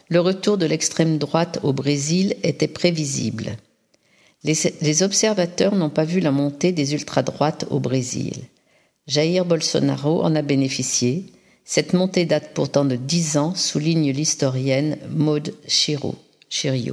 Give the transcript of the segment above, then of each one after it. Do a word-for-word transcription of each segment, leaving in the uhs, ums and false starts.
le retour de l'extrême droite au Brésil était prévisible. Les, les observateurs n'ont pas vu la montée des ultradroites au Brésil. Jair Bolsonaro en a bénéficié. Cette montée date pourtant de dix ans, souligne l'historienne Maud Chirio.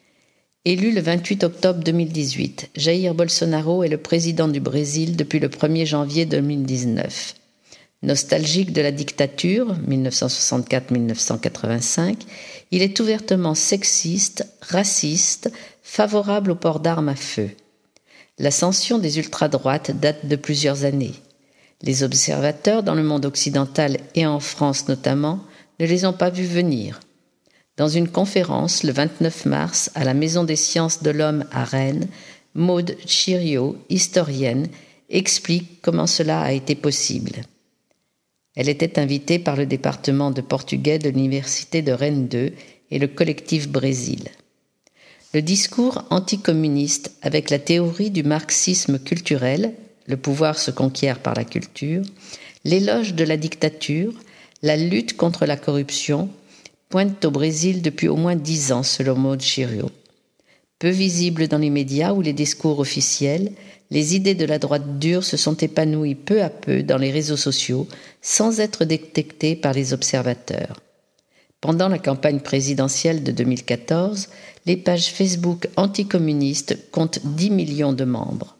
Élu le vingt-huit octobre deux mille dix-huit, Jair Bolsonaro est le président du Brésil depuis le premier janvier deux mille dix-neuf. Nostalgique de la dictature, mille neuf cent soixante-quatre à mille neuf cent quatre-vingt-cinq, il est ouvertement sexiste, raciste, favorable au port d'armes à feu. L'ascension des ultradroites date de plusieurs années. Les observateurs dans le monde occidental et en France notamment ne les ont pas vus venir. Dans une conférence le vingt-neuf mars à la Maison des sciences de l'homme à Rennes, Maud Chirio, historienne, explique comment cela a été possible. Elle était invitée par le département de portugais de l'Université de Rennes deux et le collectif Brésil. Le discours anticommuniste avec la théorie du marxisme culturel, le pouvoir se conquiert par la culture, l'éloge de la dictature, la lutte contre la corruption, pointent au Brésil depuis au moins dix ans, selon Maud Chirio. Peu visibles dans les médias ou les discours officiels, les idées de la droite dure se sont épanouies peu à peu dans les réseaux sociaux, sans être détectées par les observateurs. Pendant la campagne présidentielle de deux mille quatorze, les pages Facebook anticommunistes comptent dix millions de membres.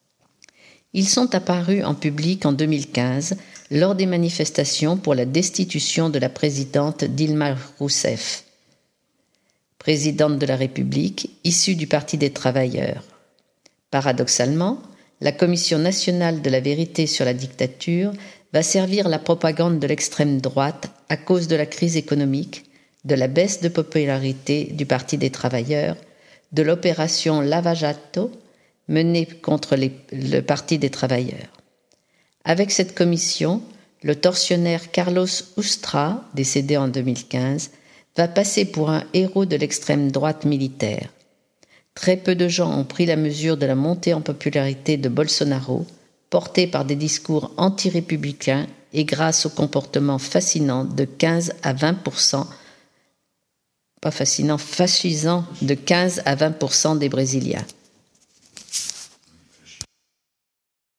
Ils sont apparus en public en deux mille quinze, lors des manifestations pour la destitution de la présidente Dilma Rousseff, présidente de la République, issue du Parti des travailleurs. Paradoxalement, la Commission nationale de la vérité sur la dictature va servir la propagande de l'extrême droite à cause de la crise économique, de la baisse de popularité du Parti des travailleurs, de l'opération Lava Jato menée contre les, le Parti des travailleurs. Avec cette commission, le tortionnaire Carlos Ustra, décédé en deux mille quinze, va passer pour un héros de l'extrême droite militaire. Très peu de gens ont pris la mesure de la montée en popularité de Bolsonaro, portée par des discours anti-républicains et grâce au comportement fascinant de quinze à vingt pour cent, pas fascinant, fascisant de quinze à vingt pour cent des Brésiliens.